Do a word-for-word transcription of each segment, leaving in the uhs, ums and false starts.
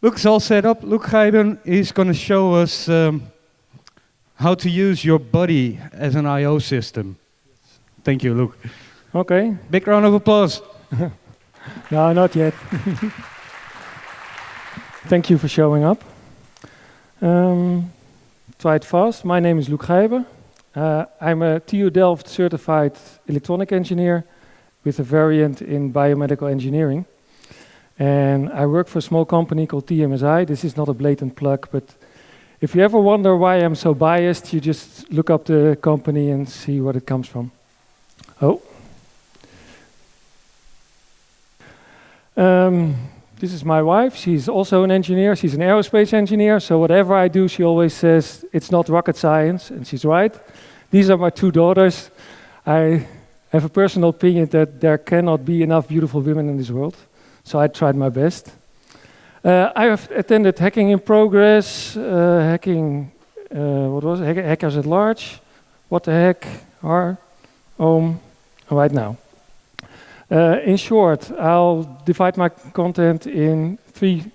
Luke's all set up. Luke Geiben is going to show us um, how to use your body as an I O system. Thank you, Luke. Okay. Big round of applause. No, not yet. Thank you for showing up. Um, try it fast. My name is Luke Geiben. Uh, I'm a T U Delft certified electronic engineer with a variant in biomedical engineering. And I work for a small company called T M S I. This is not a blatant plug, but if you ever wonder why I'm so biased, you just look up the company and see what it comes from. Oh. Um, this is my wife. She's also an engineer. She's an aerospace engineer. So whatever I do, she always says, it's not rocket science. And she's right. These are my two daughters. I have a personal opinion that there cannot be enough beautiful women in this world. So I tried my best. Uh, I have attended Hacking in Progress, uh, Hacking, uh, what was it? Hack Hackers at Large. What the heck? Are Ohm, right now. Uh, in short, I'll divide my content in three,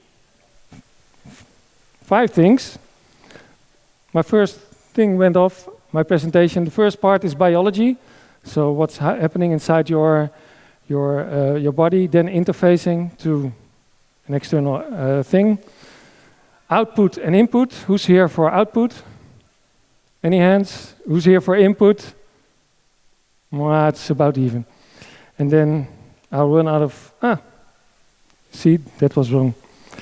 five things. My first thing went off, my presentation. The first part is biology. So what's ha happening inside your, your, uh, your body, then interfacing to an external uh, thing. Output and input. Who's here for output? Any hands? Who's here for input? Well, it's about even. And then I'll run out of, ah, see, that was wrong.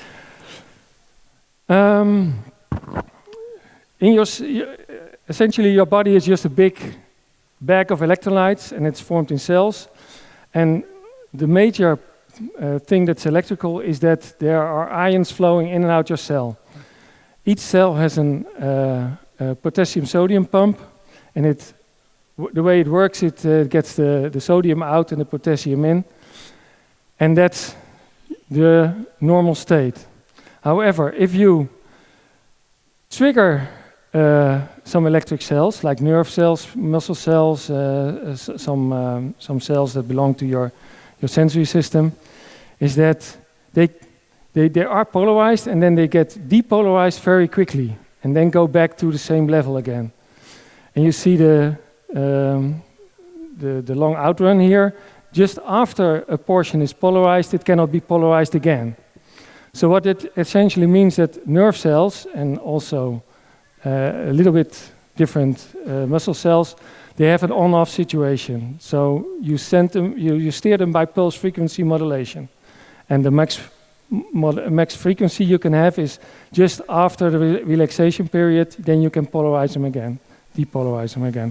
Um, in your, essentially your body is just a big bag of electrolytes and it's formed in cells. And the major uh, thing that's electrical is that there are ions flowing in and out your cell. Each cell has an, uh, a potassium-sodium pump, and it, w the way it works, it uh, gets the, the sodium out and the potassium in, and that's the normal state. However, if you trigger uh, some electric cells, like nerve cells, muscle cells, uh, some, um, some cells that belong to your, your sensory system, is that they, they, they are polarized and then they get depolarized very quickly and then go back to the same level again. And you see the, um, the, the long outrun here. Just after a portion is polarized, it cannot be polarized again. So what it essentially means that nerve cells and also uh, a little bit different uh, muscle cells, they have an on-off situation. So you send them, you, you steer them by pulse frequency modulation. And the max, max frequency you can have is just after the re relaxation period, then you can polarize them again, depolarize them again.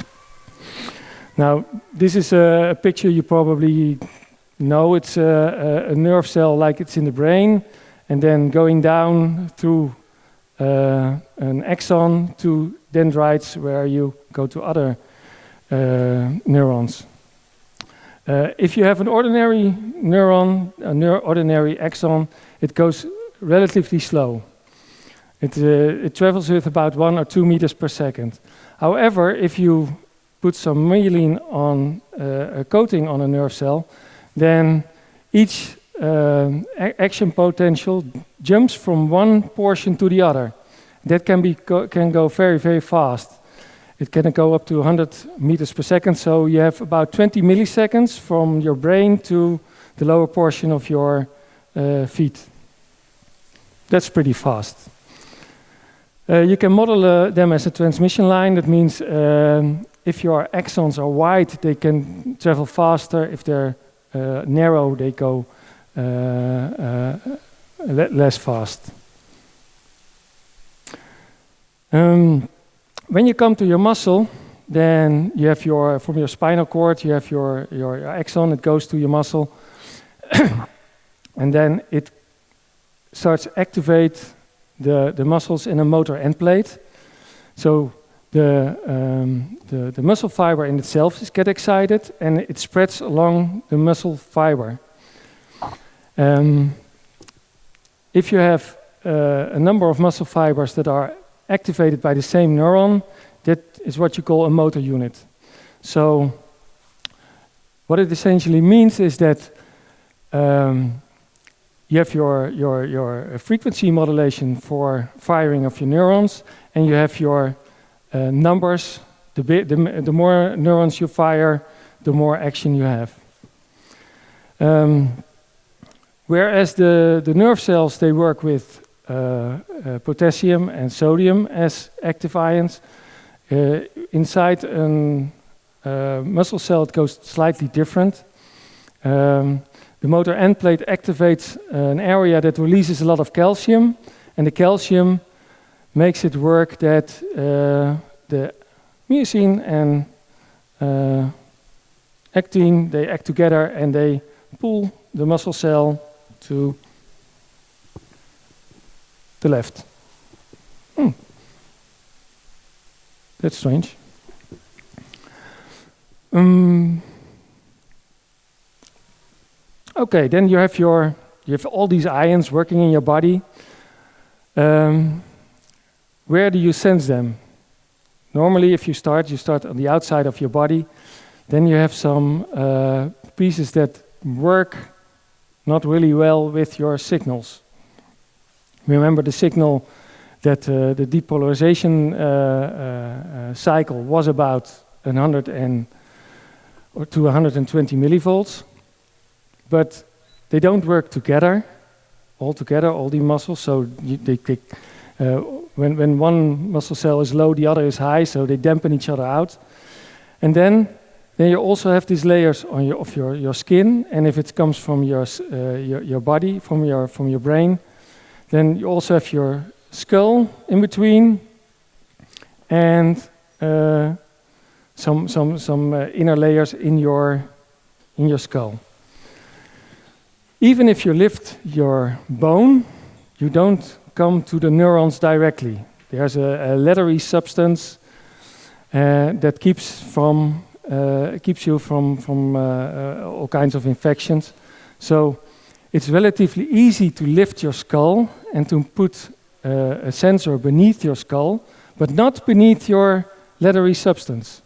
Now, this is a, a picture you probably know. It's a, a, a nerve cell like it's in the brain, and then going down through uh, an axon to dendrites where you go to other uh, neurons. Uh, if you have an ordinary neuron, a neur ordinary axon, it goes relatively slow. It, uh, it travels with about one or two meters per second. However, if you put some myelin on uh, a coating on a nerve cell, then each uh, action potential jumps from one portion to the other. That can, be go can go very, very fast. It can go up to one hundred meters per second, so you have about twenty milliseconds from your brain to the lower portion of your uh, feet. That's pretty fast. Uh, you can model uh, them as a transmission line. That means um, if your axons are wide, they can travel faster. If they're uh, narrow, they go uh, uh, le less fast. Um, when you come to your muscle, then you have your, from your spinal cord, you have your, your, your axon, it goes to your muscle, and then it starts to activate the, the muscles in a motor end plate. So the, um, the, the muscle fiber in itself is get excited and it spreads along the muscle fiber. Um, if you have uh, a number of muscle fibers that are activated by the same neuron, that is what you call a motor unit. So what it essentially means is that um, you have your, your, your frequency modulation for firing of your neurons, and you have your uh, numbers. The, bi the, the more neurons you fire, the more action you have. Um, whereas the, the nerve cells, they work with uh, uh, potassium and sodium as active ions. Uh, inside a uh, muscle cell, it goes slightly different. Um, the motor end plate activates an area that releases a lot of calcium, and the calcium makes it work that uh, the myosin and uh, actin, they act together and they pull the muscle cell to the left. Hmm. That's strange. Um, okay, then you have your you have all these ions working in your body. Um, where do you sense them? Normally, if you start, you start on the outside of your body. Then you have some uh, pieces that work not really well with your signals. Remember the signal that uh, the depolarization uh, uh, uh, cycle was about one hundred and or to one hundred twenty millivolts, but they don't work together, all together, all the muscles. So you, they, they, uh, when when one muscle cell is low, the other is high, so they dampen each other out. And then then you also have these layers on your of your your skin, and if it comes from your uh, your, your body, from your from your brain, then you also have your skull in between, and uh, some some some uh, inner layers in your in your skull. Even if you lift your bone, you don't come to the neurons directly. There's a, a leathery substance uh, that keeps from uh, keeps you from from uh, uh, all kinds of infections. So it's relatively easy to lift your skull and to put uh, a sensor beneath your skull, but not beneath your leathery substance.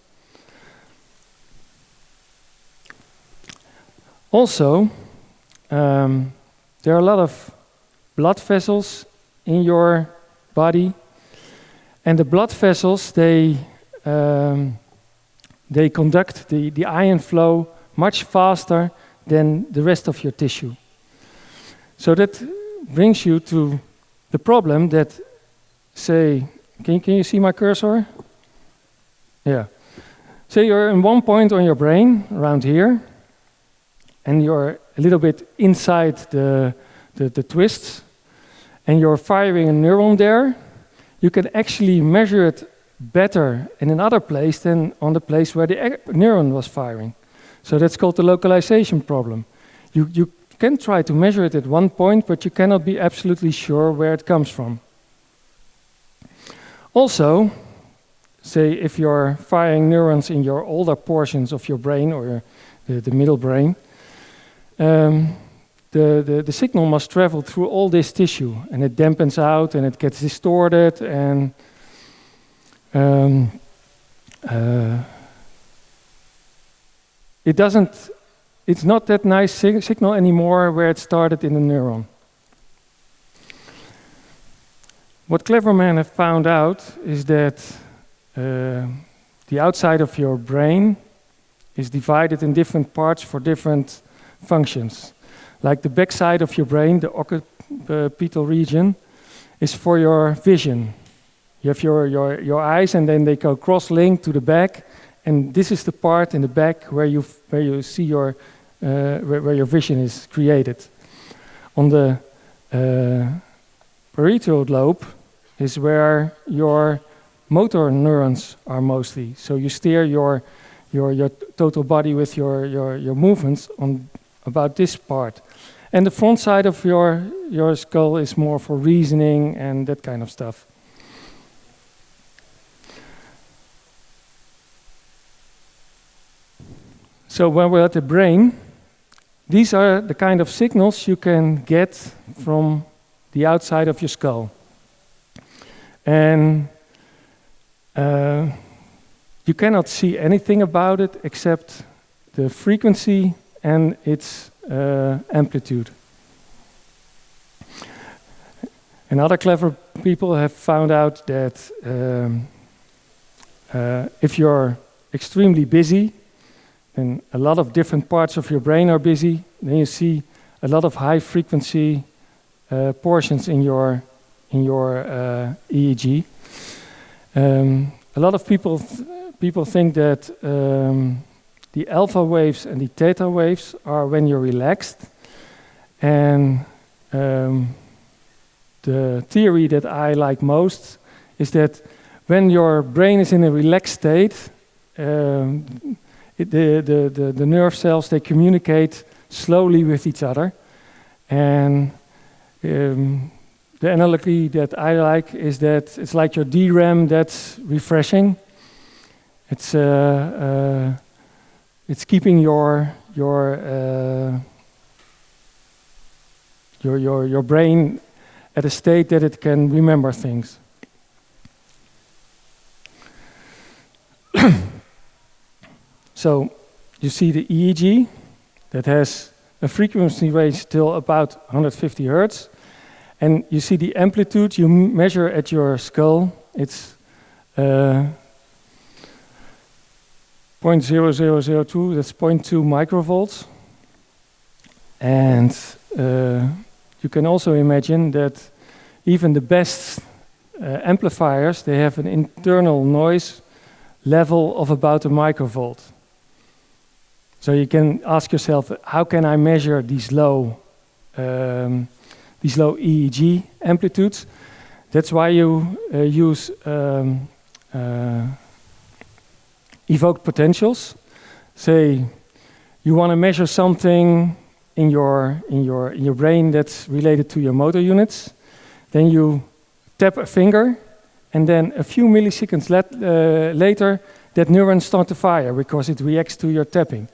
Also, um, there are a lot of blood vessels in your body, and the blood vessels, they um, they conduct the, the ion flow much faster than the rest of your tissue. So that brings you to the problem that, say, can, can you see my cursor? Yeah. Say you're in one point on your brain, around here, and you're a little bit inside the, the, the twists, and you're firing a neuron there. You can actually measure it better in another place than on the place where the neuron was firing. So that's called the localization problem. You, you can try to measure it at one point, but you cannot be absolutely sure where it comes from. Also, say if you're firing neurons in your older portions of your brain, or your, the, the middle brain, um, the, the, the signal must travel through all this tissue, and it dampens out, and it gets distorted, and um, uh, it doesn't, it's not that nice sig signal anymore where it started in the neuron. What clever men have found out is that uh, the outside of your brain is divided in different parts for different functions. Like the backside of your brain, the occipital region, is for your vision. You have your, your, your eyes, and then they go cross-linked to the back, and this is the part in the back where you, where you see your, uh, where, where your vision is created. On the uh, parietal lobe is where your motor neurons are mostly. So you steer your, your, your total body with your, your, your movements on about this part. And the front side of your, your skull is more for reasoning and that kind of stuff. So when we're at the brain, these are the kind of signals you can get from the outside of your skull. And uh, you cannot see anything about it except the frequency and its uh, amplitude. And other clever people have found out that um, uh, if you're extremely busy, then a lot of different parts of your brain are busy, then you see a lot of high frequency uh, portions in your in your uh, E E G. Um, a lot of people th people think that um, the alpha waves and the theta waves are when you're relaxed, and um, the theory that I like most is that when your brain is in a relaxed state, um, it, the, the, the, the nerve cells, they communicate slowly with each other. And um, the analogy that I like is that it's like your D RAM that's refreshing. It's, uh, uh, it's keeping your, your, uh, your, your, your brain at a state that it can remember things. So you see the E E G that has a frequency range till about one hundred fifty hertz, and you see the amplitude you measure at your skull. It's uh, zero point zero zero zero two, that's zero point two microvolts. And uh, you can also imagine that even the best uh, amplifiers, they have an internal noise level of about a microvolt. So you can ask yourself, how can I measure these low, um, these low E E G amplitudes? That's why you uh, use um, uh, evoked potentials. Say you want to measure something in your in your in your brain that's related to your motor units. Then you tap a finger, and then a few milliseconds let, uh, later, that neuron starts to fire because it reacts to your tapping.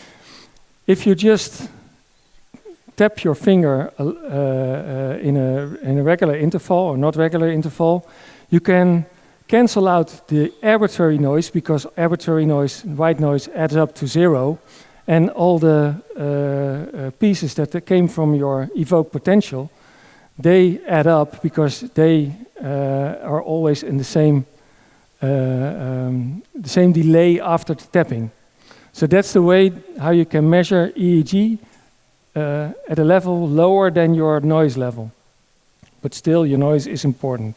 If you just tap your finger uh, uh, in, a, in a regular interval or not regular interval, you can cancel out the arbitrary noise, because arbitrary noise, white noise, adds up to zero, and all the uh, uh, pieces that came from your evoked potential, they add up because they uh, are always in the same uh, um, the same delay after the tapping. So that's the way how you can measure E E G uh, at a level lower than your noise level. But still, your noise is important.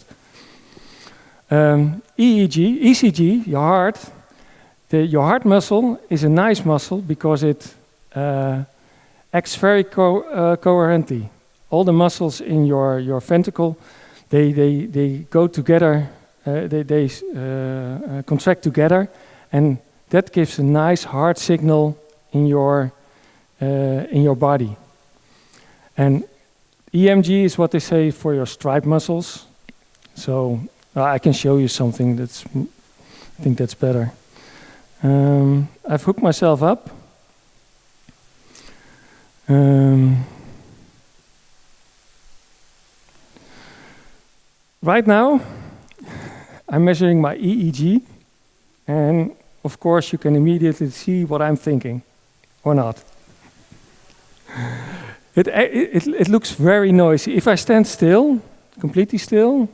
Um, E E G, E C G, your heart, the, your heart muscle is a nice muscle because it uh, acts very co uh, coherently. All the muscles in your, your ventricle, they, they, they go together, uh, they, they uh, uh, contract together, and that gives a nice heart signal in your, uh, in your body. And E M G is what they say for your stripe muscles. So uh, I can show you something that's, I think that's better. Um, I've hooked myself up. Um, Right now, I'm measuring my E E G, and of course you can immediately see what I'm thinking, or not. It, it, it looks very noisy. If I stand still, completely still,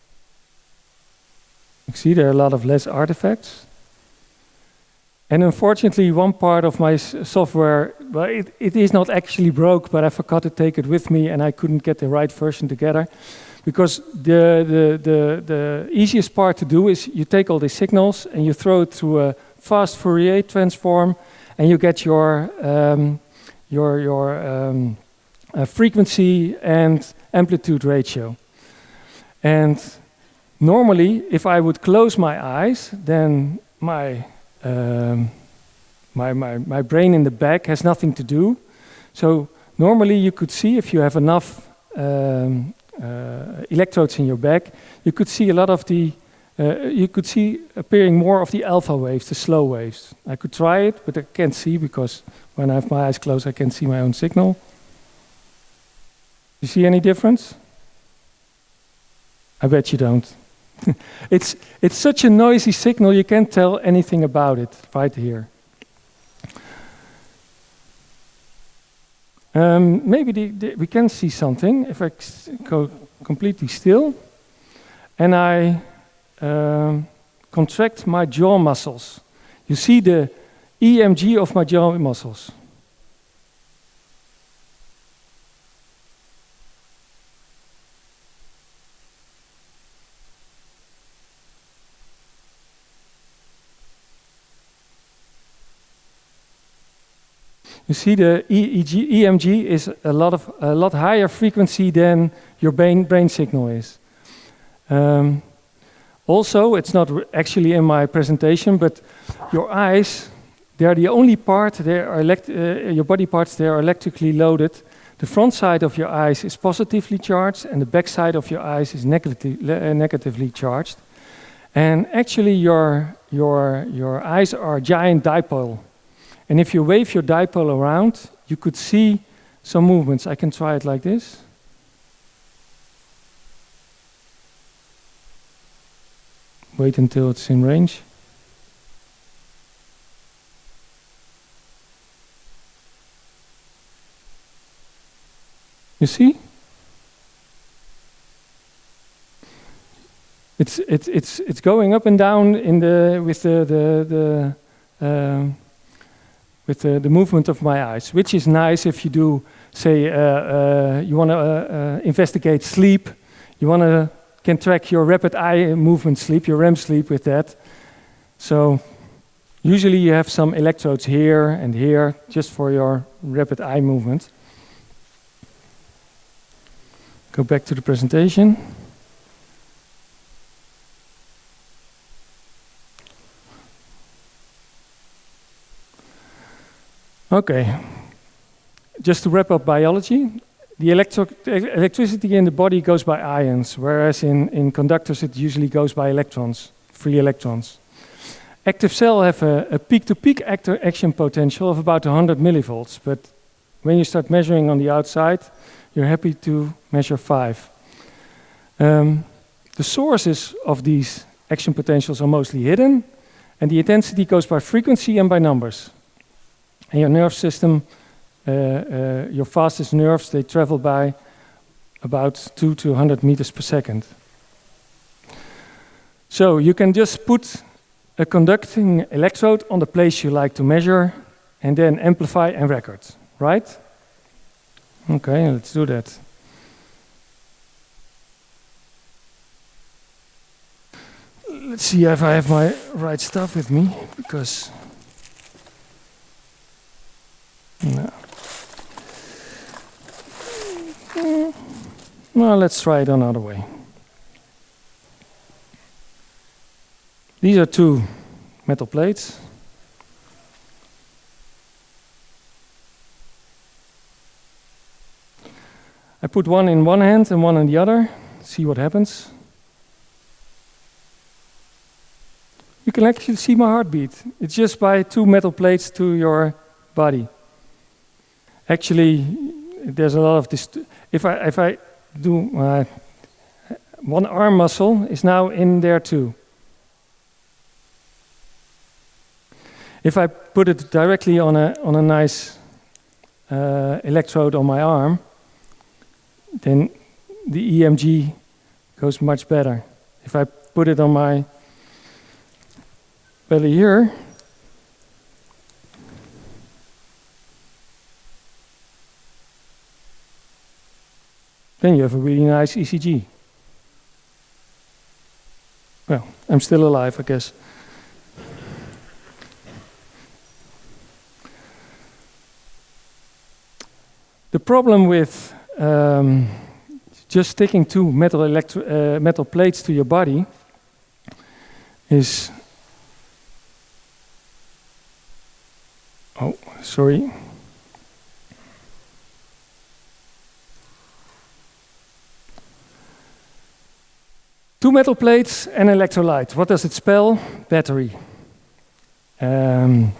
you see there are a lot of less artifacts. And unfortunately, one part of my software, well, it, it is not actually broke, but I forgot to take it with me, and I couldn't get the right version together. Because the, the, the, the easiest part to do is you take all these signals and you throw it through a fast Fourier transform, and you get your, um, your, your um, uh, frequency and amplitude ratio. And normally, if I would close my eyes, then my, um, my, my, my brain in the back has nothing to do. So normally you could see, if you have enough um, Uh, electrodes in your back, you could see a lot of the, uh, you could see appearing more of the alpha waves, the slow waves. I could try it, but I can't see because when I have my eyes closed, I can't see my own signal. You see any difference? I bet you don't. it's, it's such a noisy signal, you can't tell anything about it right here. Um, maybe the, the, we can see something if I go completely still, and I um, contract my jaw muscles. You see the E M G of my jaw muscles. You see the E M G is a lot of a lot higher frequency than your brain brain signal is. Um, also, it's not actually in my presentation, but your eyes, they are the only part. They are elect uh, your body parts. They are electrically loaded. The front side of your eyes is positively charged, and the back side of your eyes is negatively uh, negatively charged. And actually, your your your eyes are a giant dipole. And if you wave your dipole around, you could see some movements. I can try it like this. Wait until it's in range. You see? It's it's it's it's going up and down in the with the the the. Um, with the, the movement of my eyes, which is nice if you do, say, uh, uh, you want to uh, uh, investigate sleep, you want to can track your rapid eye movement sleep, your R E M sleep with that. So usually you have some electrodes here and here just for your rapid eye movement. Go back to the presentation. Okay, just to wrap up biology, the electro electricity in the body goes by ions, whereas in, in conductors it usually goes by electrons, free electrons. Active cells have a, a peak-to-peak action potential of about one hundred millivolts, but when you start measuring on the outside, you're happy to measure five. Um, the sources of these action potentials are mostly hidden, and the intensity goes by frequency and by numbers. And your nerve system, uh, uh, your fastest nerves, they travel by about two to one hundred meters per second. So you can just put a conducting electrode on the place you like to measure and then amplify and record, right? Okay, let's do that. Let's see if I have my right stuff with me, because no. Well, let's try it another way. These are two metal plates. I put one in one hand and one in the other. See what happens. You can actually see my heartbeat. It's just by two metal plates to your body. Actually, there's a lot of this. If I if I do uh, one arm muscle is now in there too. If I put it directly on a on a nice uh, electrode on my arm, then the E M G goes much better. If I put it on my belly here, then you have a really nice E C G. Well, I'm still alive, I guess. The problem with um, just sticking two metal, electro uh, metal plates to your body is... Oh, sorry. Two metal plates and electrolyte. What does it spell? Battery. Um,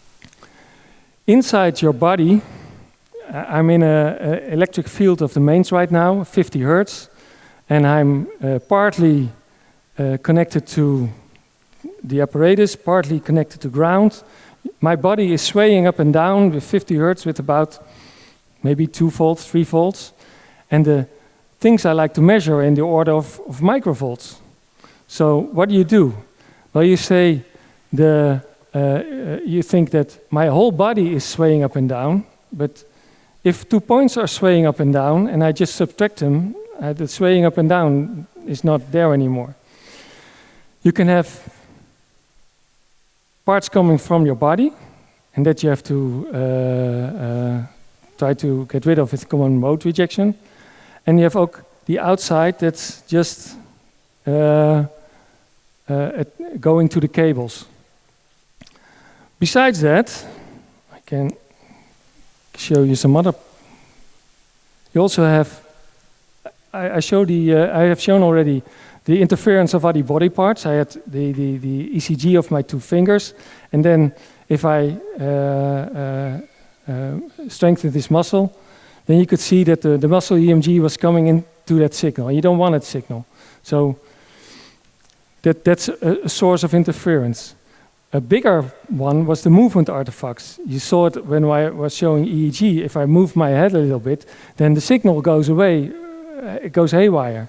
inside your body, I'm in an electric field of the mains right now, fifty hertz, and I'm uh, partly uh, connected to the apparatus, partly connected to ground. My body is swaying up and down with fifty hertz with about maybe two volts, three volts, and the things I like to measure are in the order of, of microvolts. So what do you do? Well, you say the uh, uh, you think that my whole body is swaying up and down, but if two points are swaying up and down and I just subtract them, uh, the swaying up and down is not there anymore. You can have parts coming from your body, and that you have to uh, uh, try to get rid of with common mode rejection. And you have ook the outside that's just uh, uh, going to the cables. Besides that, I can show you some other. You also have. I, I show the. Uh, I have shown already the interference of other body parts. I had the the the E C G of my two fingers, and then if I uh, uh, uh, strengthen this muscle, then you could see that the, the muscle E M G was coming into that signal. You don't want that signal, so that that's a, a source of interference. A bigger one was the movement artifacts. You saw it when I was showing E E G. If I move my head a little bit, then the signal goes away. Uh, it goes haywire.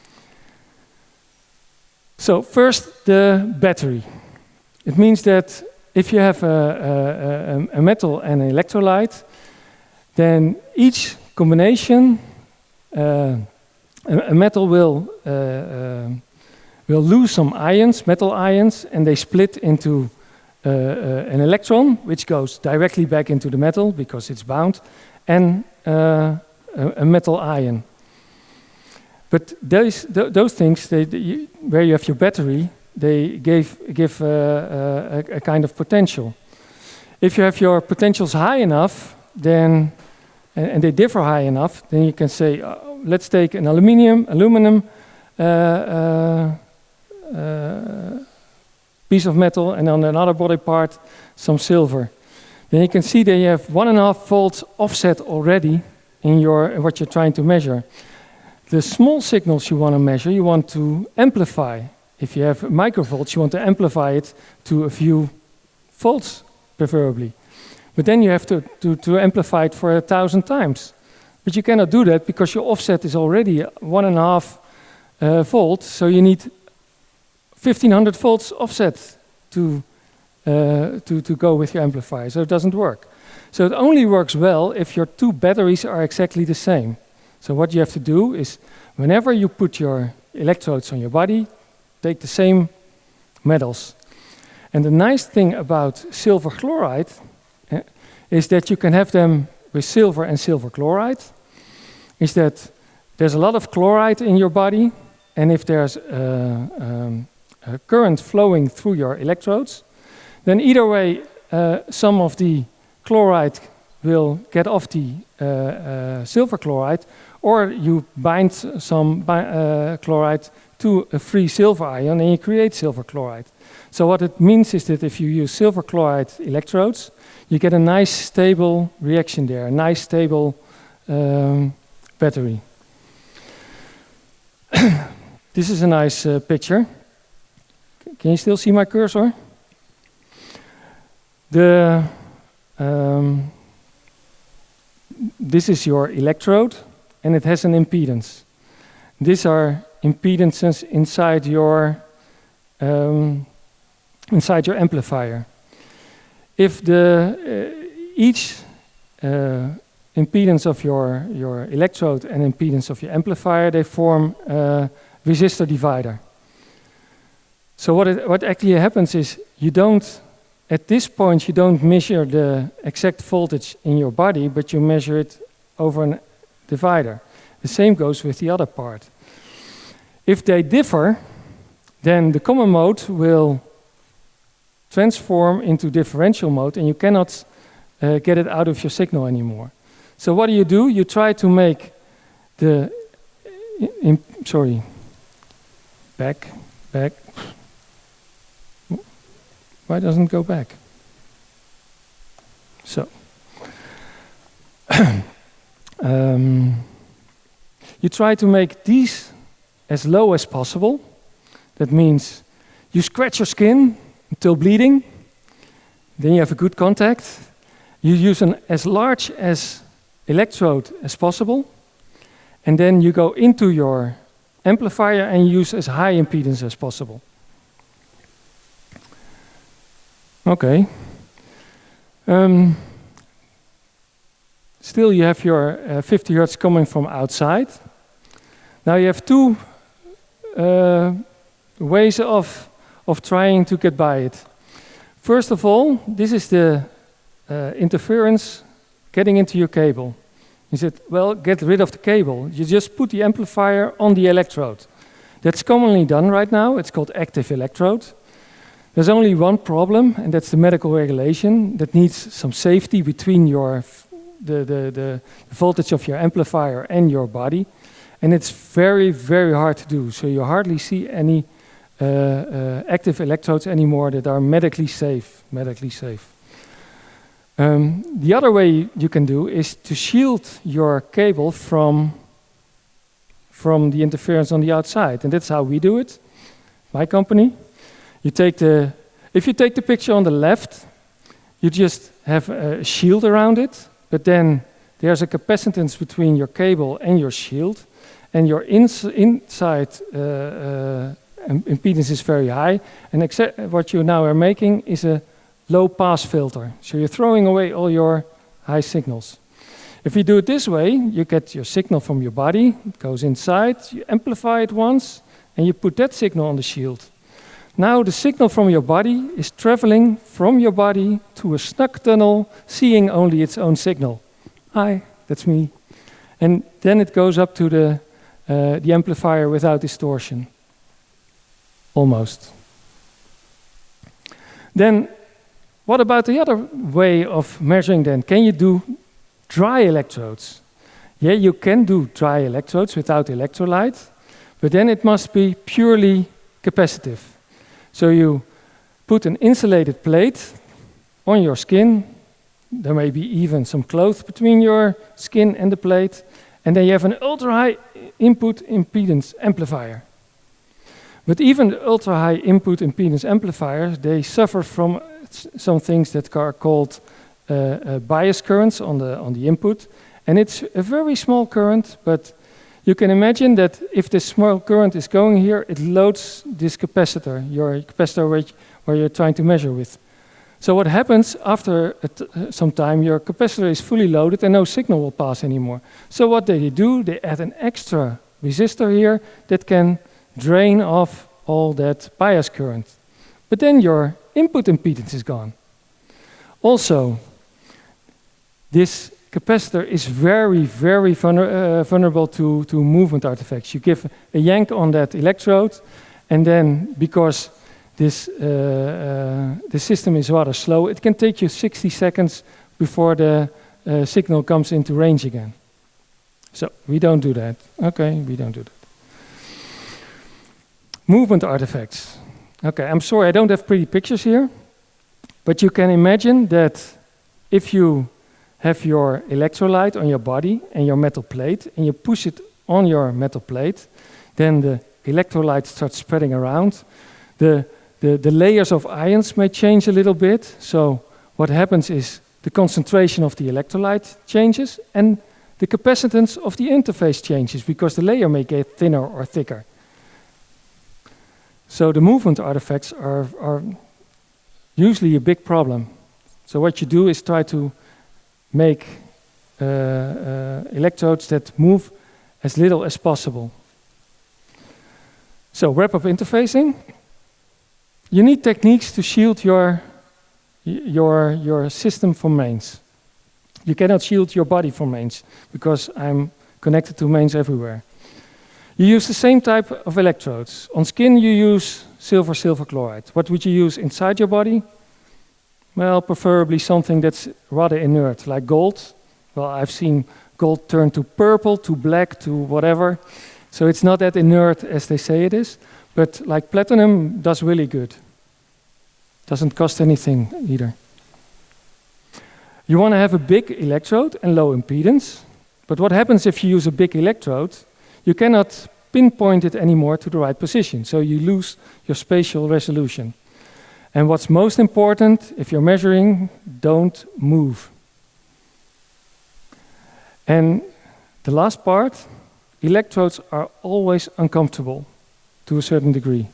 So first, the battery. It means that if you have a, a, a metal and an electrolyte, then each combination, uh, a, a metal will uh, uh, will lose some ions, metal ions, and they split into uh, uh, an electron, which goes directly back into the metal because it's bound, and uh, a, a metal ion. But those th those things, they, they, you, where you have your battery, they gave, give uh, uh, a, a kind of potential. If you have your potentials high enough, then and, and they differ high enough, then you can say, uh, let's take an aluminium, aluminum uh, uh, uh, piece of metal, and on another body part, some silver. Then you can see that you have one and a half volts offset already in your in what you're trying to measure. The small signals you want to measure, you want to amplify. If you have microvolts, you want to amplify it to a few volts, preferably. But then you have to, to, to amplify it for a thousand times. But you cannot do that because your offset is already one and a half uh, volt, so you need fifteen hundred volts offset to, uh, to, to go with your amplifier, so it doesn't work. So it only works well if your two batteries are exactly the same. So what you have to do is, whenever you put your electrodes on your body, take the same metals. And the nice thing about silver chloride uh, is that you can have them with silver and silver chloride, is that there's a lot of chloride in your body, and if there's uh, um, a current flowing through your electrodes, then either way, uh, some of the chloride will get off the uh, uh, silver chloride, or you bind some bi uh, chloride to a free silver ion and you create silver chloride. So what it means is that if you use silver chloride electrodes, you get a nice stable reaction there, a nice stable um, battery. This is a nice uh, picture. Can you still see my cursor? The um, this is your electrode, and it has an impedance. These are impedances inside your um, inside your amplifier. If the uh, each uh, impedance of your your electrode and impedance of your amplifier, they form a resistor divider. So what it, what actually happens is you don't at this point you don't measure the exact voltage in your body, but you measure it over a divider. The same goes with the other part. If they differ, then the common mode will transform into differential mode, and you cannot uh, get it out of your signal anymore. So what do you do? You try to make the, in, sorry, back, back. Why doesn't it go back? So, um, you try to make these as low as possible. That means you scratch your skin until bleeding. Then you have a good contact. You use an as large as electrode as possible. and then you go into your amplifier and use as high impedance as possible. Okay. Um, still you have your uh, fifty hertz coming from outside. Now you have two uh, ways of, of trying to get by it. First of all, this is the uh, interference getting into your cable. You said, well, get rid of the cable. You just put the amplifier on the electrode. That's commonly done right now. It's called active electrode. There's only one problem, and that's the medical regulation that needs some safety between your the, the, the voltage of your amplifier and your body. And it's very, very hard to do. So you hardly see any uh, uh, active electrodes anymore that are medically safe. Medically safe. Um, the other way you can do is to shield your cable from, from the interference on the outside. And that's how we do it, my company. You take the, if you take the picture on the left, you just have a shield around it, but then there's a capacitance between your cable and your shield, and your ins inside uh, uh, impedance is very high, and what you now are making is a low pass filter. So you're throwing away all your high signals. If you do it this way, you get your signal from your body, it goes inside, you amplify it once, and you put that signal on the shield. Now the signal from your body is traveling from your body to a snug tunnel, seeing only its own signal. Hi, that's me. And then it goes up to the, uh, the amplifier without distortion. Almost. Then, what about the other way of measuring then? Can you do dry electrodes? Yeah, you can do dry electrodes without electrolyte, but then it must be purely capacitive. So you put an insulated plate on your skin. There may be even some cloth between your skin and the plate, and then you have an ultra-high input impedance amplifier. But even the ultra-high input impedance amplifiers, they suffer from some things that are called uh, uh, bias currents on the, on the input. And it's a very small current, but you can imagine that if this small current is going here, it loads this capacitor, your capacitor where, where you're trying to measure with. So what happens after a t some time, your capacitor is fully loaded and no signal will pass anymore. So what they do, they add an extra resistor here that can drain off all that bias current. But then your input impedance is gone. Also, this capacitor is very, very vulner uh, vulnerable to, to movement artifacts. You give a yank on that electrode, and then because this, uh, uh, the system is rather slow, it can take you sixty seconds before the uh, signal comes into range again. So we don't do that. Okay, we don't do that. Movement artifacts. Okay, I'm sorry I don't have pretty pictures here, but you can imagine that if you have your electrolyte on your body and your metal plate, and you push it on your metal plate, then the electrolyte starts spreading around. The, the, the layers of ions may change a little bit, so what happens is the concentration of the electrolyte changes, and the capacitance of the interface changes, because the layer may get thinner or thicker. So the movement artifacts are, are usually a big problem. So what you do is try to make uh, uh, electrodes that move as little as possible. So wrap-up interfacing. You need techniques to shield your, your, your system from mains. You cannot shield your body from mains, because I'm connected to mains everywhere. You use the same type of electrodes. On skin you use silver silver chloride. What would you use inside your body? Well, preferably something that's rather inert, like gold. Well, I've seen gold turn to purple, to black, to whatever. So it's not that inert as they say it is. But like platinum does really good. Doesn't cost anything either. You want to have a big electrode and low impedance. But what happens if you use a big electrode? You cannot pinpoint it anymore to the right position, so you lose your spatial resolution. And what's most important, if you're measuring, don't move. And the last part electrodes are always uncomfortable to a certain degree.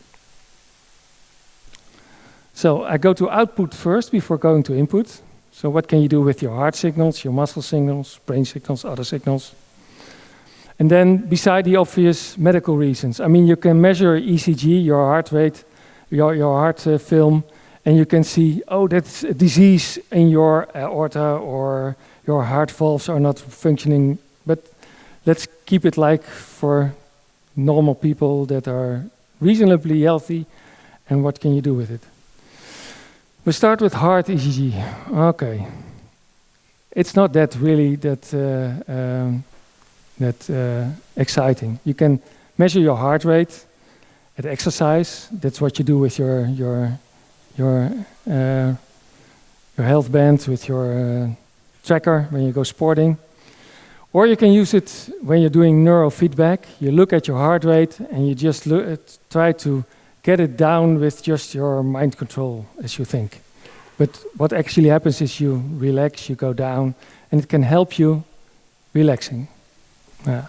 So I go to output first before going to input. So what can you do with your heart signals, your muscle signals, brain signals, other signals? And then beside the obvious medical reasons, I mean, you can measure E C G, your heart rate, your, your heart uh, film, and you can see, oh, that's a disease in your aorta, or your heart valves are not functioning. But let's keep it like for normal people that are reasonably healthy, and what can you do with it? We start with heart E C G. Okay. It's not that really that, uh, um, that uh, exciting. You can measure your heart rate at exercise. That's what you do with your, your, your, uh, your health band, with your uh, tracker when you go sporting. Or you can use it when you're doing neurofeedback. You look at your heart rate and you just look at, try to get it down with just your mind control as you think. But what actually happens is you relax, you go down, and it can help you relaxing. Yeah.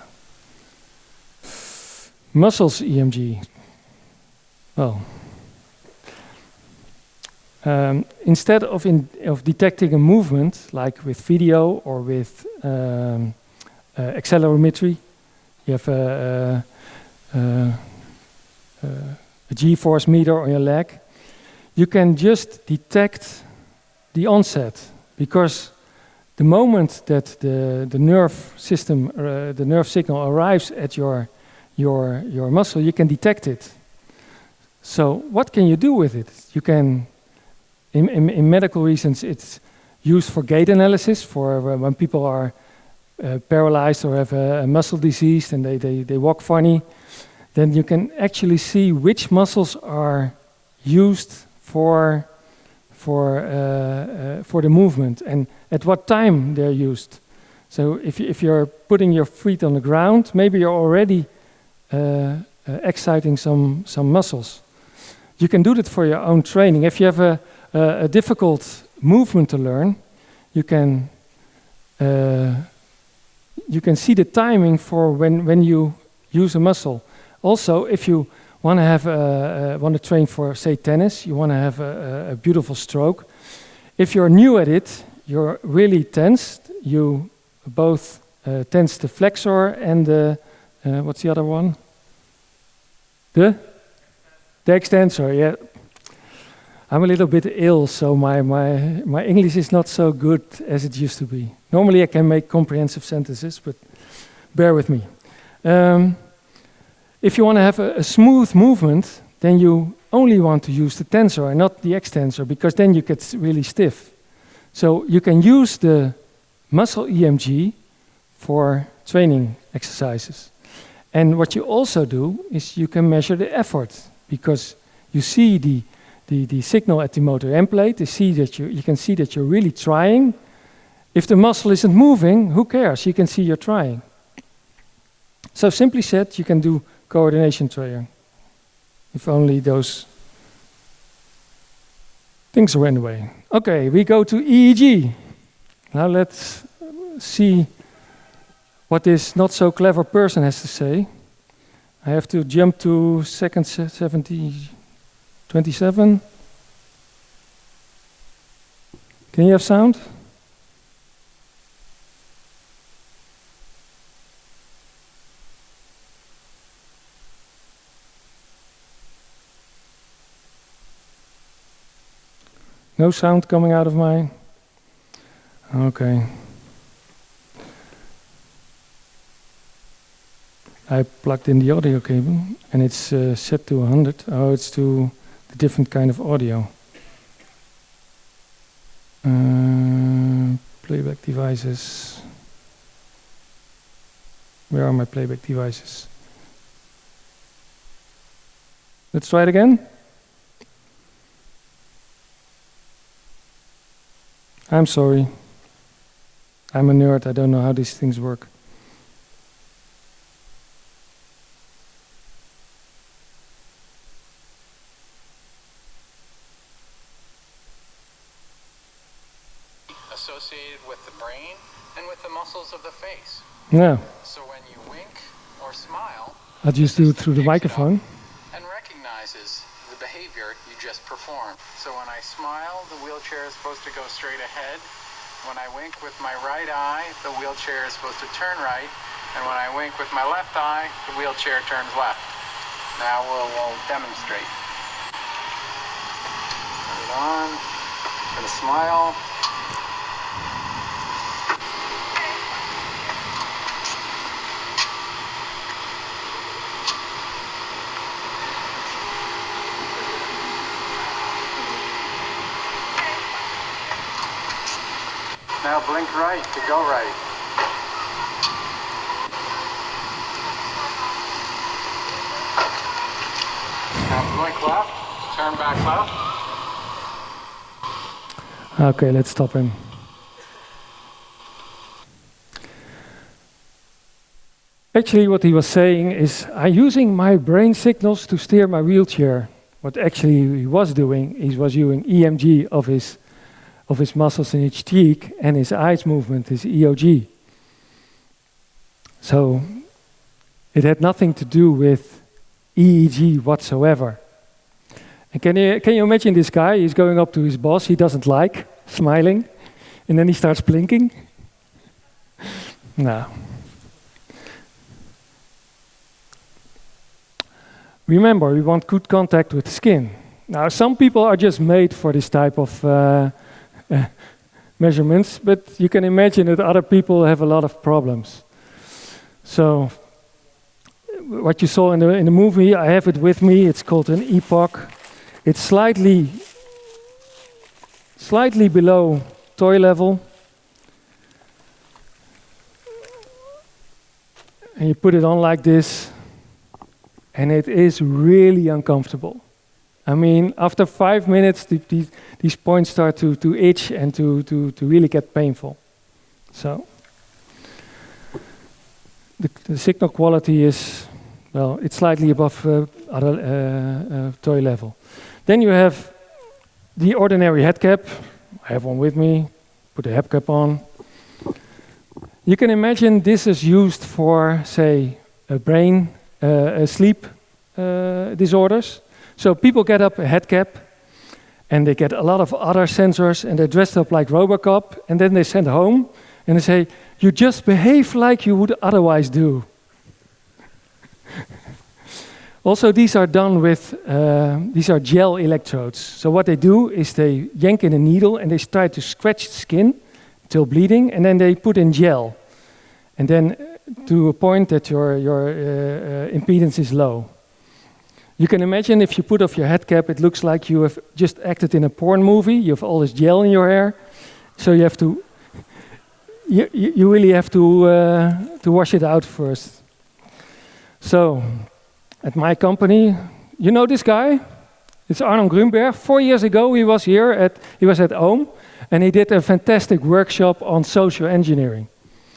Muscles E M G. Well, um, instead of, in, of detecting a movement, like with video or with um, uh, accelerometry, you have a, a, a, a a G-force meter on your leg, you can just detect the onset, because the moment that the, the nerve system, uh, the nerve signal arrives at your, your, your muscle, you can detect it. So what can you do with it? You can, in, in, in medical reasons, it's used for gait analysis, for when people are uh, paralyzed or have a, a muscle disease and they, they, they walk funny. Then you can actually see which muscles are used for, for, uh, uh, for the movement and at what time they're used. So if, if you're putting your feet on the ground, maybe you're already uh, uh, exciting some, some muscles. You can do that for your own training. If you have a, a, a difficult movement to learn, you can, uh, you can see the timing for when, when you use a muscle. Also, if you want to have a, uh, want to train for, say, tennis, you want to have a, a beautiful stroke. If you're new at it, you're really tensed. You both uh, tense the flexor and the uh, what's the other one? The the extensor. Yeah, I'm a little bit ill, so my my my English is not so good as it used to be. Normally, I can make comprehensive sentences, but bear with me. Um, If you want to have a, a smooth movement, then you only want to use the tensor and not the extensor, because then you get really stiff. So you can use the muscle E M G for training exercises. And what you also do is you can measure the effort, because you see the, the, the signal at the motor end plate. You, see that you, you can see that you're really trying. If the muscle isn't moving, who cares? You can see you're trying. So simply said, you can do coordination training, if only those things were in the way. Okay, we go to E E G. Now let's see what this not so clever person has to say. I have to jump to second seventy, twenty-seven. Can you have sound? No sound coming out of mine? Okay. I plugged in the audio cable and it's uh, set to one hundred. Oh, it's to the different kind of audio. Uh, playback devices. Where are my playback devices? Let's try it again. I'm sorry. I'm a nerd. I don't know how these things work. Associated with the brain and with the muscles of the face. Yeah. So when you wink or smile, I'll just do it through the microphone. and recognizes the behavior you just performed. So when I smile, the wheelchair is supposed to go straight ahead. When I wink with my right eye, the wheelchair is supposed to turn right. And when I wink with my left eye, the wheelchair turns left. Now we'll, we'll demonstrate. Turn it on. Gonna smile. Now blink right to go right. Now blink left, turn back left. Okay, let's stop him. Actually, what he was saying is, I'm using my brain signals to steer my wheelchair. What actually he was doing, he was using E M G of his of his muscles in his cheek, and his eyes movement is E O G. So it had nothing to do with E E G whatsoever. And can you, can you imagine this guy? He's going up to his boss, he doesn't like, smiling, and then he starts blinking. No. Remember, we want good contact with the skin. Now, some people are just made for this type of uh, uh, measurements, but you can imagine that other people have a lot of problems. So, what you saw in the, in the movie, I have it with me, it's called an epoch. It's slightly, slightly below toy level. And you put it on like this, and it is really uncomfortable. I mean, after five minutes, the, the, these points start to, to itch and to, to, to really get painful. So, the, the signal quality is, well, it's slightly above uh, other uh, uh, toy level. Then you have the ordinary head cap. I have one with me. Put the head cap on. You can imagine this is used for, say, a brain, uh, a sleep uh, disorders. So people get up a head cap, and they get a lot of other sensors, and they're dressed up like Robocop, and then they send home, and they say, you just behave like you would otherwise do. Also, these are done with, uh, these are gel electrodes. So what they do is they yank in a needle, and they try to scratch the skin till bleeding, and then they put in gel. And then to a point that your, your uh, uh, impedance is low. You can imagine if you put off your head cap, it looks like you have just acted in a porn movie. You have all this gel in your hair. So you have to, you, you really have to, uh, to wash it out first. So, at my company, you know this guy? It's Arno Grunberg. Four years ago, he was here, at, he was at Ohm, and he did a fantastic workshop on social engineering.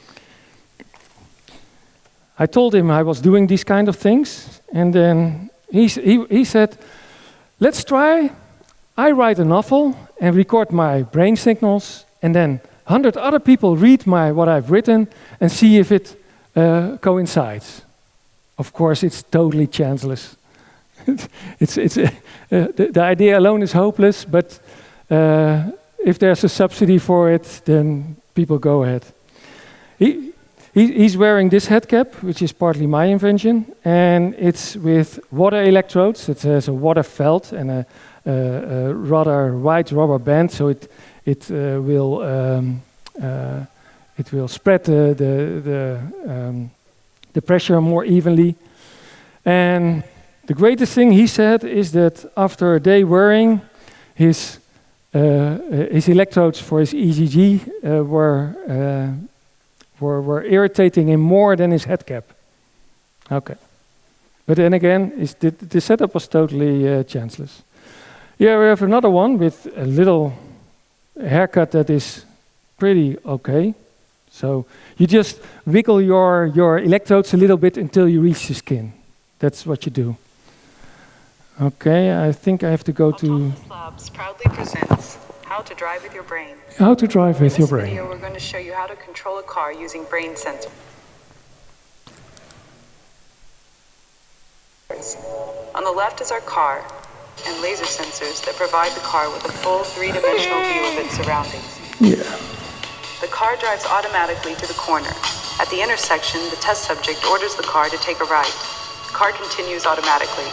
I told him I was doing these kind of things, and then he, he, he said, let's try, I write a novel and record my brain signals, and then a hundred other people read my, what I've written and see if it uh, coincides. Of course, it's totally chanceless. it's, it's, uh, the, the idea alone is hopeless, but uh, if there's a subsidy for it, then people go ahead. He, he, he's wearing this head cap, which is partly my invention, and it's with water electrodes. It has a water felt and a, a, a rather wide rubber band, so it, it uh, will um, uh, it will spread the, the, the um, the pressure more evenly. And the greatest thing he said is that after a day wearing, his, uh, his electrodes for his E C G uh, were, uh, were, were irritating him more than his head cap. Okay. But then again, is the, the setup was totally uh, chanceless. Here we have another one with a little haircut that is pretty okay. So you just wiggle your, your electrodes a little bit until you reach the skin. That's what you do. Okay, I think I have to go to... Autonomous Labs proudly presents How to Drive with Your Brain. How to drive with your brain. In this video, we're going to show you how to control a car using brain sensors. chairs. On the left is our car, and laser sensors that provide the car with a full three-dimensional view of its surroundings. Yeah. The car drives automatically to the corner. At the intersection, the test subject orders the car to take a right. The car continues automatically.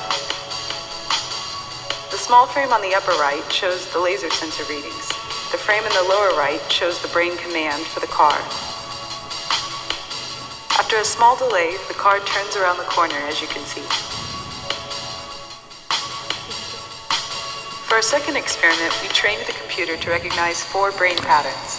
The small frame on the upper right shows the laser sensor readings. The frame in the lower right shows the brain command for the car. After a small delay, the car turns around the corner, as you can see. For our second experiment, we trained the computer to recognize four brain patterns.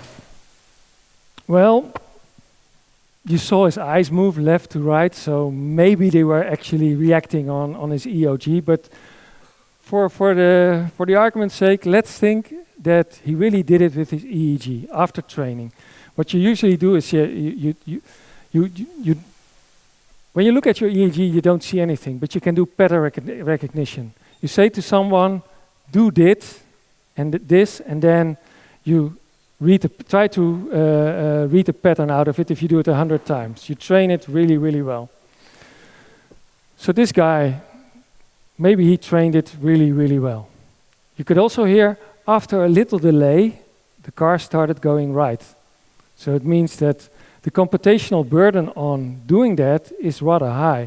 Well, you saw his eyes move left to right, so maybe they were actually reacting on, on his E O G, but for, for, the, for the argument's sake, let's think that he really did it with his E E G after training. What you usually do is you, you, you, you, you, you when you look at your E E G, you don't see anything, but you can do pattern rec recognition. You say to someone, do this and th this, and then you read the, try to uh, uh, read the pattern out of it if you do it a hundred times. You train it really, really well. So this guy, maybe he trained it really, really well. You could also hear, after a little delay, the car started going right. So it means that the computational burden on doing that is rather high.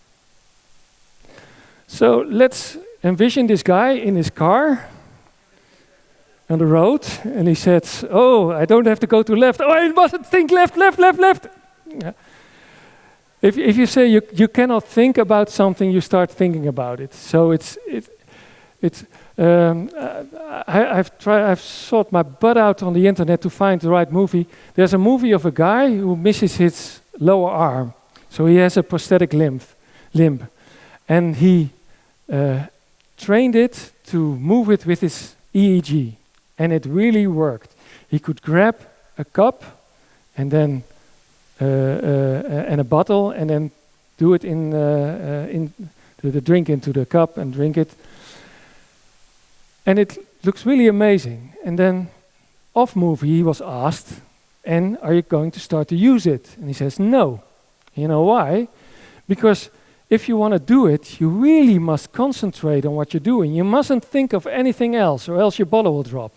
So let's envision this guy in his car on the road, and he said, oh, I don't have to go to left. Oh, I mustn't think left, left, left, left. Yeah. If, if you say you, you cannot think about something, you start thinking about it. So it's, it, it's um, I, I've, tried, I've sought my butt out on the internet to find the right movie. There's a movie of a guy who misses his lower arm. So he has a prosthetic limb, limb. And he uh, trained it to move it with his E E G. And it really worked. He could grab a cup and then uh, uh, and a bottle and then do it in, uh, uh, in do the drink into the cup and drink it. And it looks really amazing. And then off movie he was asked, and are you going to start to use it? And he says, no. You know why? Because if you want to do it, you really must concentrate on what you're doing. You mustn't think of anything else, or else your bottle will drop.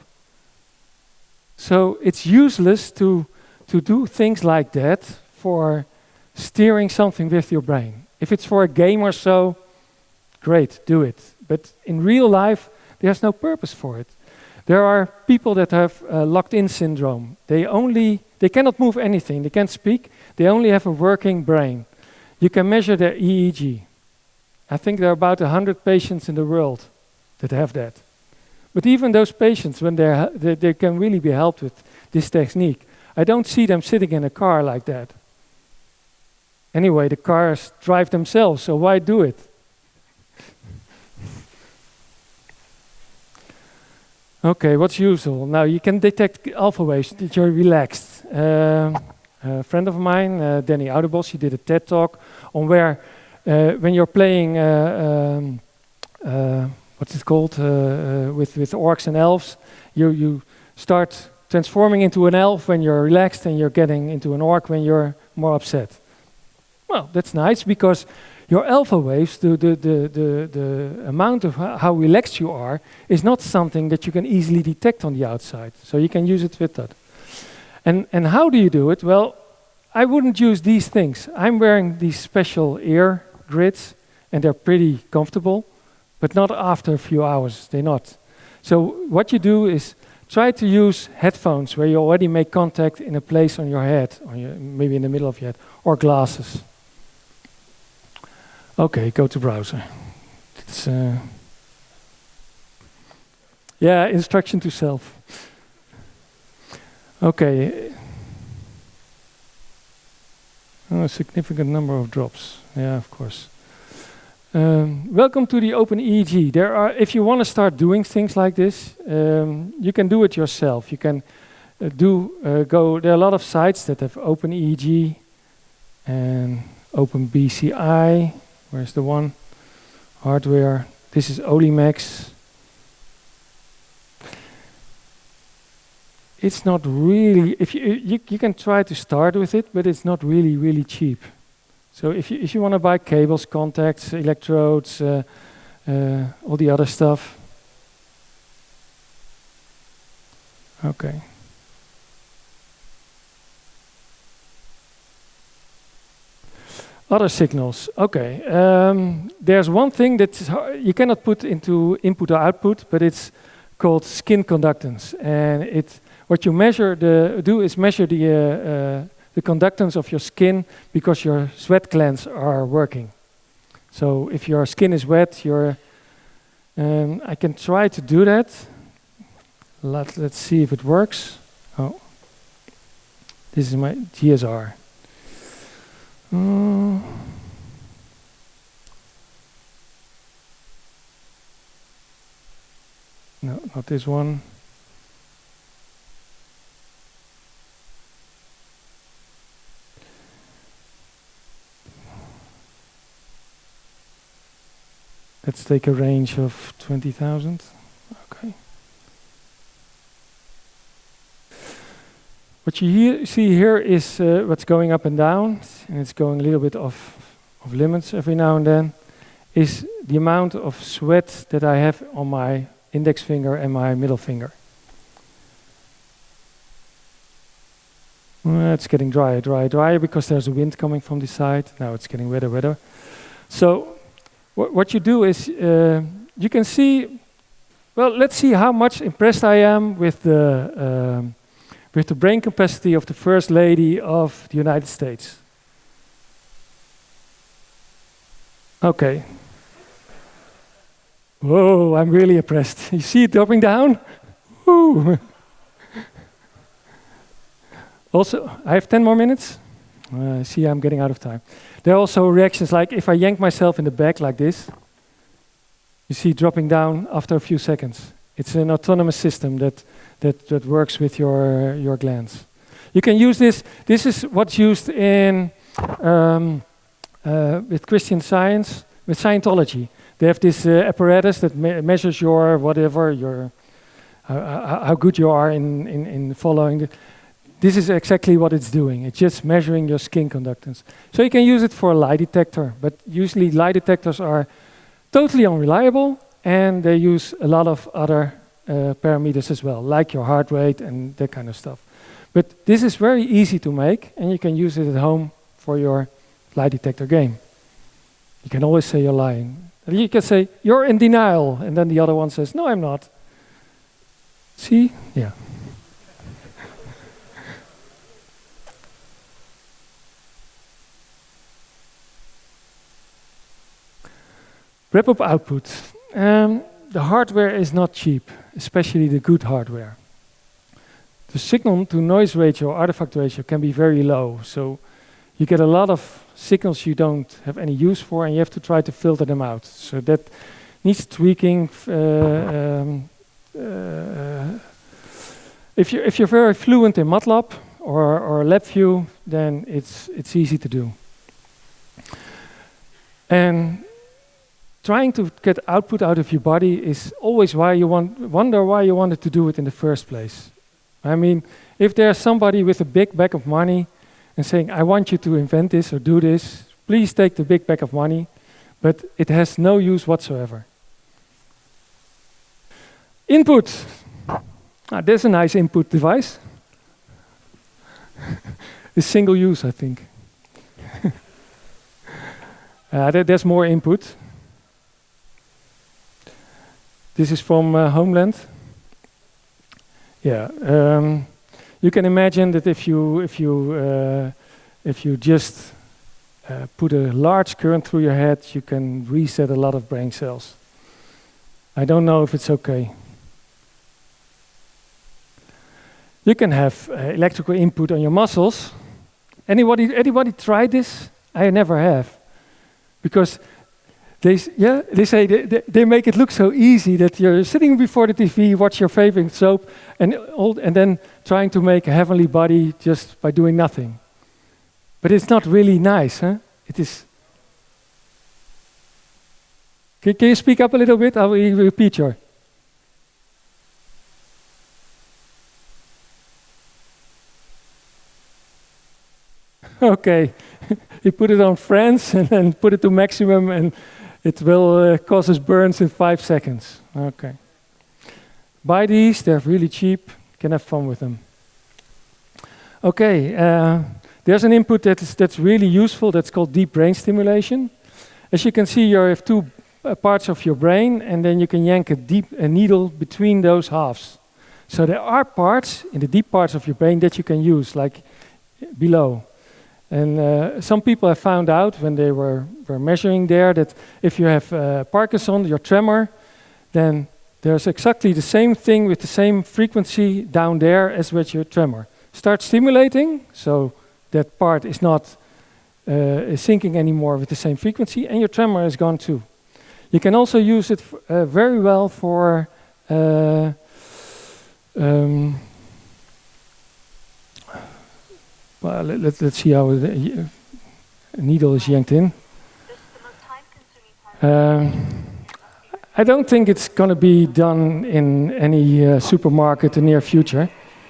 So it's useless to, to do things like that for steering something with your brain. If it's for a game or so, great, do it. But in real life, there's no purpose for it. There are people that have uh, locked-in syndrome. They only, they cannot move anything. They can't speak. They only have a working brain. You can measure their E E G. I think there are about one hundred patients in the world that have that. But even those patients, when they're, they, they can really be helped with this technique. I don't see them sitting in a car like that. Anyway, the cars drive themselves, so why do it? Okay, what's useful? Now, you can detect alpha waves that you're relaxed. Um, a friend of mine, uh, Danny Oudebos, he did a TED talk on where, uh, when you're playing, uh, um, uh, what's it called, uh, uh, with, with orcs and elves, you, you start transforming into an elf when you're relaxed and you're getting into an orc when you're more upset. Well, that's nice, because your alpha waves, the, the, the, the, the amount of how relaxed you are, is not something that you can easily detect on the outside. So you can use it with that. And, and how do you do it? Well, I wouldn't use these things. I'm wearing these special ear grids, and they're pretty comfortable, but not after a few hours, they're not. So what you do is try to use headphones where you already make contact in a place on your head, or your, maybe in the middle of your head, or glasses. Okay, go to browser. It's, uh, yeah, instruction to self. Okay. Oh, a significant number of drops. Yeah, of course. Um, welcome to the Open E E G. There are, if you want to start doing things like this, um, you can do it yourself. You can uh, do uh, go. There are a lot of sites that have Open E E G and Open B C I. Where's the one? Hardware. This is Olimex. It's not really, if you, you, you can try to start with it, but it's not really, really cheap. So if you if you want to buy cables, contacts, electrodes, uh, uh, all the other stuff. Okay. Other signals. Okay. Um, there's one thing that you cannot put into input or output, but it's called skin conductance. And it what you measure the do is measure the uh, uh, the conductance of your skin because your sweat glands are working. So if your skin is wet, your um, I can try to do that. Let, let's see if it works. Oh, this is my G S R. Uh, no, not this one. Let's take a range of twenty thousand. Okay. What you hear, see here is uh, what's going up and down, and it's going a little bit off of limits every now and then, is the amount of sweat that I have on my index finger and my middle finger. Uh, it's getting drier, drier, drier because there's a wind coming from the side. Now it's getting wetter, wetter. So wh what you do is uh, you can see, well, let's see how much impressed I am with the um, with the brain capacity of the First Lady of the United States. Okay. Whoa, I'm really impressed. You see it dropping down? Woo. Also, I have ten more minutes. Uh, see, I'm getting out of time. There are also reactions like if I yank myself in the back like this, you see it dropping down after a few seconds. It's an autonomous system that that that works with your your glands. You can use this. This is what's used in um, uh, with Christian Science, with Scientology. They have this uh, apparatus that me measures your whatever your uh, uh, how good you are in in, in following. The, this is exactly what it's doing. It's just measuring your skin conductance. So you can use it for a lie detector, but usually lie detectors are totally unreliable, and they use a lot of other uh, parameters as well, like your heart rate and that kind of stuff. But this is very easy to make, and you can use it at home for your lie detector game. You can always say you're lying. You can say, you're in denial, and then the other one says, no, I'm not. See? Yeah. Wrap-up output. Um, the hardware is not cheap, especially the good hardware. The signal-to-noise ratio, artifact ratio, can be very low. So you get a lot of signals you don't have any use for, and you have to try to filter them out. So that needs tweaking. Uh, um, uh, if you're if you're very fluent in MATLAB or or LabVIEW, then it's it's easy to do. And trying to get output out of your body is always why you want wonder why you wanted to do it in the first place. I mean, if there's somebody with a big bag of money and saying, I want you to invent this or do this, please take the big bag of money, but it has no use whatsoever. Input. Ah, there's a nice input device. It's single use, I think. uh, there, there's more input. This is from uh, Homeland. Yeah, um, you can imagine that if you if you uh, if you just uh, put a large current through your head, you can reset a lot of brain cells. I don't know if it's okay. You can have uh, electrical input on your muscles. Anybody anybody tried this? I never have, because They, yeah, they say they, they, they make it look so easy that you're sitting before the T V, watch your favorite soap, and, all, and then trying to make a heavenly body just by doing nothing. But it's not really nice, huh? It is. Can, can you speak up a little bit? I will repeat your. Okay, he put it on France and then put it to maximum, and it will uh, cause us burns in five seconds. Okay. Buy these, they're really cheap, can have fun with them. Okay, uh, there's an input that is, that's really useful, that's called deep brain stimulation. As you can see, you have two uh, parts of your brain, and then you can yank a, deep, a needle between those halves. So there are parts in the deep parts of your brain that you can use, like below. And uh, some people have found out when they were, were measuring there that if you have uh, Parkinson, your tremor, then there's exactly the same thing with the same frequency down there as with your tremor. Start stimulating, so that part is not uh, is syncing anymore with the same frequency, and your tremor is gone too. You can also use it f uh, very well for uh, um, well, let, let, let's see how the a needle is yanked in. Um, I don't think it's going to be done in any uh, supermarket in the near future.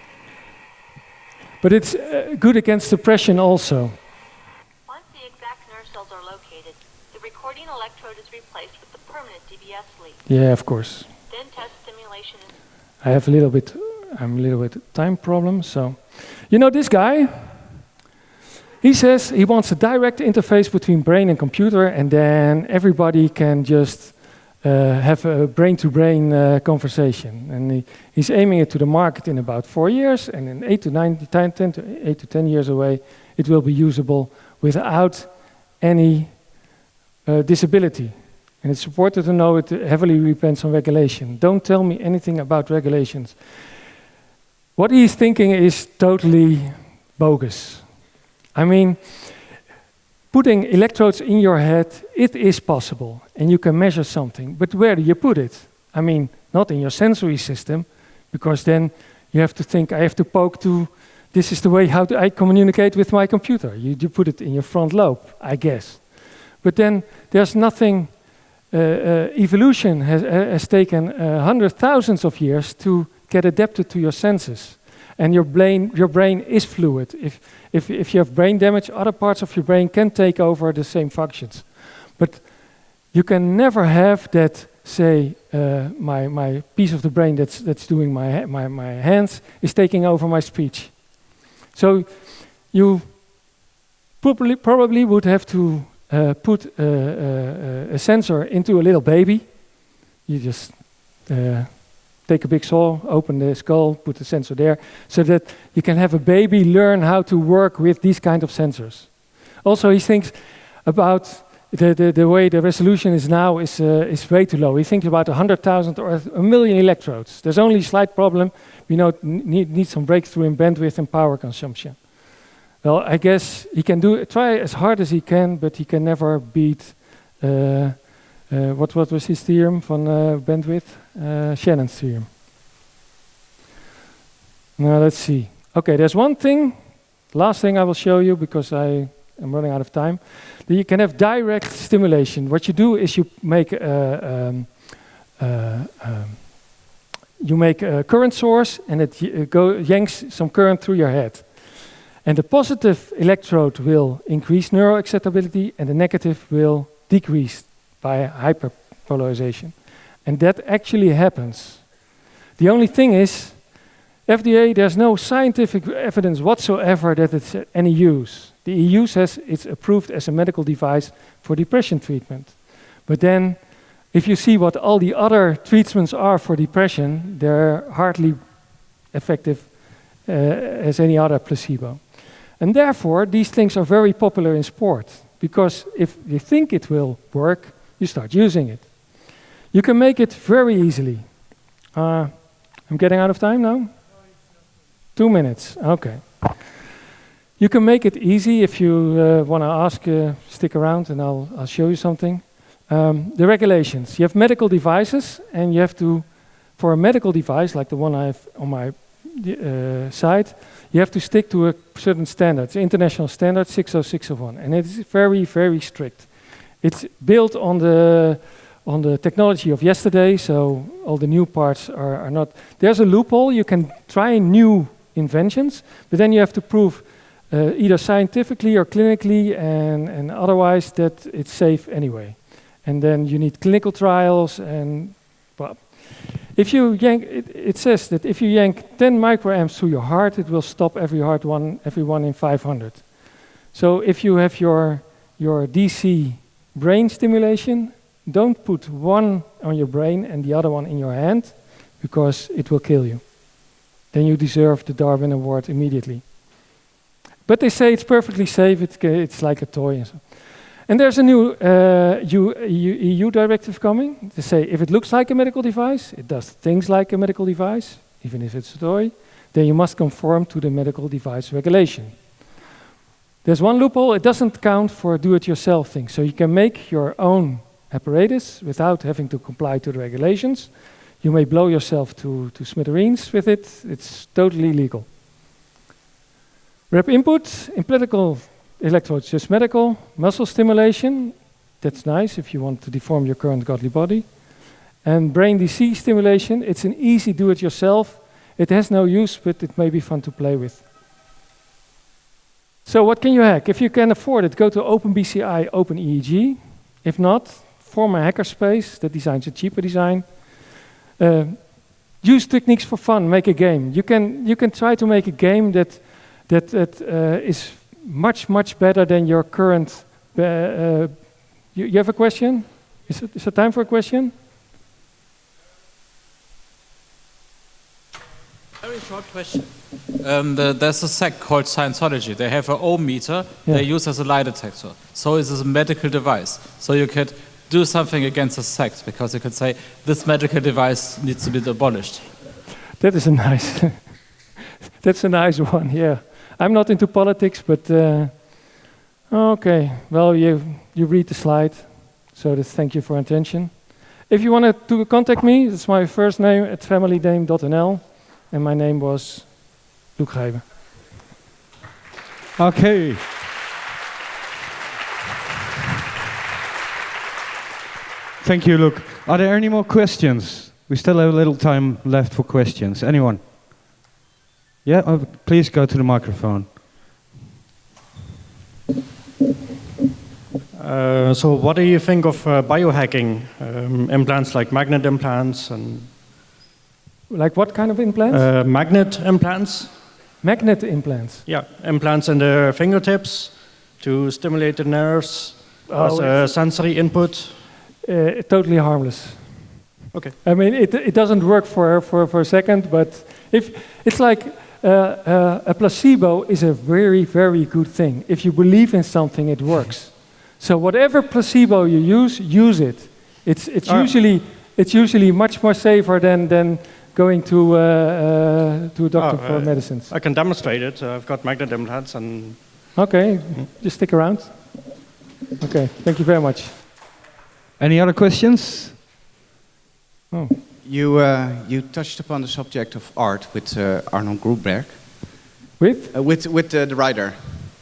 But it's uh, good against depression also. Once the exact nerve cells are located, the recording electrode is replaced with the permanent D B S lead. Yeah, of course. Then test stimulation is... I have a little bit, I'm a little bit time problem, so. You know this guy? He says he wants a direct interface between brain and computer, and then everybody can just uh, have a brain-to-brain uh, conversation. And he, he's aiming it to the market in about four years, and in eight to nine, ten, ten to eight to ten years away, it will be usable without any uh, disability. And it's important to know it heavily depends on regulation. Don't tell me anything about regulations. What he's thinking is totally bogus. I mean, putting electrodes in your head, it is possible, and you can measure something, but where do you put it? I mean, not in your sensory system, because then you have to think, I have to poke to, this is the way how do I communicate with my computer. You, you put it in your front lobe, I guess. But then there's nothing, uh, uh, evolution has, has taken uh, hundreds, thousands of years to get adapted to your senses. And your brain, your brain is fluid. If, if, if you have brain damage, other parts of your brain can take over the same functions. But you can never have that, say, uh, my, my piece of the brain that's, that's doing my, my, my hands is taking over my speech. So you probably, probably would have to uh, put a, a, a sensor into a little baby. You just... Uh, Take a big saw, open the skull, put the sensor there, so that you can have a baby learn how to work with these kind of sensors. Also, he thinks about the, the, the way the resolution is now is, uh, is way too low. He thinks about one hundred thousand or a million electrodes. There's only a slight problem. We know need, need some breakthrough in bandwidth and power consumption. Well, I guess he can do try as hard as he can, but he can never beat uh, Uh, what, what was his theorem van uh, bandwidth? Uh, Shannon's theorem. Now let's see. Okay, there's one thing, last thing I will show you because I am running out of time. That you can have direct stimulation. What you do is you make a, um, uh, um, you make a current source and it uh, go, yanks some current through your head. And the positive electrode will increase neural excitability and the negative will decrease by hyperpolarization. And that actually happens. The only thing is, F D A, there's no scientific evidence whatsoever that it's uh, any use. The E U says it's approved as a medical device for depression treatment. But then, if you see what all the other treatments are for depression, they're hardly effective uh, as any other placebo. And therefore, these things are very popular in sport, because if you think it will work, you start using it. You can make it very easily. Uh, I'm getting out of time now? Two minutes, okay. You can make it easy if you uh, want to ask, uh, stick around and I'll, I'll show you something. Um, the regulations. You have medical devices and you have to, for a medical device like the one I have on my uh, side, you have to stick to a certain standard. It's international standard six oh six oh one, and it's very, very strict. It's built on the on the technology of yesterday, so all the new parts are, are not. There's a loophole. You can try new inventions, but then you have to prove uh, either scientifically or clinically and, and otherwise that it's safe anyway. And then you need clinical trials and, well, if you yank, it, it says that if you yank ten microamps through your heart, it will stop every heart one, every one in five hundred. So if you have your, your D C brain stimulation, don't put one on your brain and the other one in your hand, because it will kill you. Then you deserve the Darwin Award immediately. But they say it's perfectly safe, it's, it's like a toy. And, so. and there's a new uh, E U directive coming. They say if it looks like a medical device, it does things like a medical device, even if it's a toy, then you must conform to the medical device regulation. There's one loophole, it doesn't count for do-it-yourself things. So you can make your own apparatus without having to comply to the regulations. You may blow yourself to, to smithereens with it. It's totally legal. Rep input, implantable electrodes, just medical. Muscle stimulation, that's nice if you want to deform your current godly body. And brain D C stimulation, it's an easy do-it-yourself. It has no use, but it may be fun to play with. So what can you hack? If you can afford it, go to OpenBCI, OpenEEG. If not, form a hackerspace that designs a cheaper design. Uh, use techniques for fun, make a game. You can, you can try to make a game that, that, that uh, is much, much better than your current... Uh, uh, you, you have a question? Is it, is it time for a question? Very short question. Um, the, there's a sect called Scientology. They have an ohm meter Yeah. they use as a lie detector. So it is a medical device. So you could do something against the sect, because you could say this medical device needs to be abolished. That is a nice... That's a nice one, yeah. I'm not into politics, but... Uh, okay, well, you, you read the slide. So that, thank you for your attention. If you want to contact me, it's my first name at familyname dot n l. And my name was Luc Gijben. Okay. Thank you, Luc. Are there any more questions? We still have a little time left for questions. Anyone? Yeah, oh, please go to the microphone. Uh, so what do you think of uh, biohacking? Um, implants like magnet implants and... Like what kind of implants? Uh, magnet implants. Magnet implants. Yeah, implants in the fingertips to stimulate the nerves Oh, as a sensory input. Uh, totally harmless. Okay. I mean, it, it doesn't work for, for, for a second, but if it's like uh, uh, a placebo is a very, very good thing. If you believe in something, it works. So whatever placebo you use, use it. It's, it's, Ah. usually, it's usually much more safer than, than going to, uh, uh, to a doctor Oh, for uh, medicines. I can demonstrate it. Uh, I've got magnet implants and... Okay, just stick around. Okay, thank you very much. Any other questions? Oh. You, uh, you touched upon the subject of art with uh, Arnold Grunberg. With? Uh, with with uh, the writer.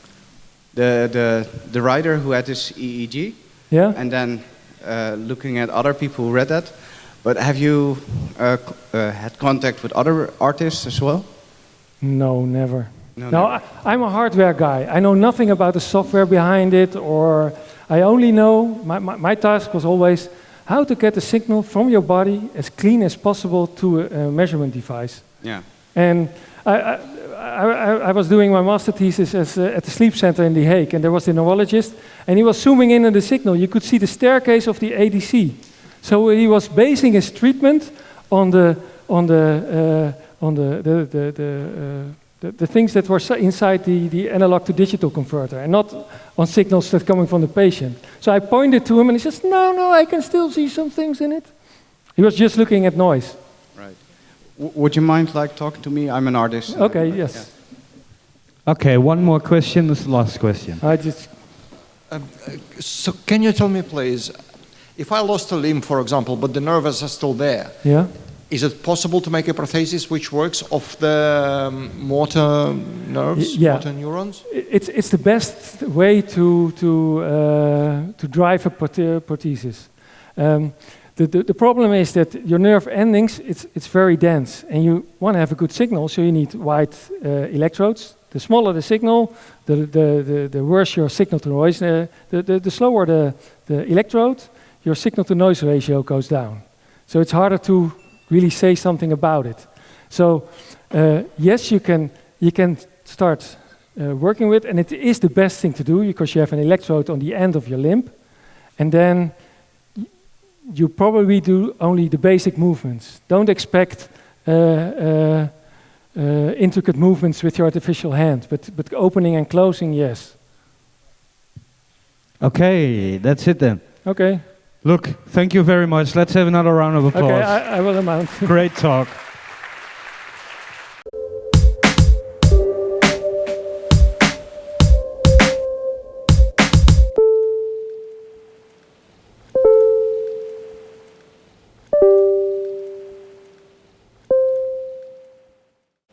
The, the, the writer who had this E E G. Yeah? And then uh, looking at other people who read that. But have you uh, c- uh, had contact with other artists as well? No, never. No, No, never. I, I'm a hardware guy. I know nothing about the software behind it, or I only know, my, my, my task was always how to get the signal from your body as clean as possible to a, a measurement device. Yeah. And I, I, I, I was doing my master thesis as, uh, at the sleep center in The Hague, and there was the neurologist, and he was zooming in on the signal. You could see the staircase of the A D C. So he was basing his treatment on the on the uh, on the the the, the, uh, the the things that were inside the the analog to digital converter, and not on signals that coming from the patient. So I pointed to him, and he says, "No, no, I can still see some things in it." He was just looking at noise. Right. W- would you mind like talking to me? I'm an artist. and Okay, I- yes. yeah. Okay, one more question. This is the last question. I just So can you tell me, please, if I lost a limb, for example, but the nerves are still there, yeah. is it possible to make a prosthesis which works off the um, motor nerves, Y- yeah. motor neurons? It's it's the best way to to uh, to drive a prote- prosthesis. Um, the, the the problem is that your nerve endings it's it's very dense, and you want to have a good signal, so you need wide uh, electrodes The smaller the signal, the, the, the, the worse your signal to noise. Uh, the, the, the slower the, the electrode, your signal to noise ratio goes down. So it's harder to really say something about it. So uh, yes, you can, you can start uh, working with, and it is the best thing to do because you have an electrode on the end of your limb, and then you probably do only the basic movements. Don't expect uh, uh, uh, intricate movements with your artificial hand, but, but opening and closing, yes. Okay, that's it then. Okay. Look, thank you very much. Let's have another round of applause. Okay, I, I will amount. Great talk.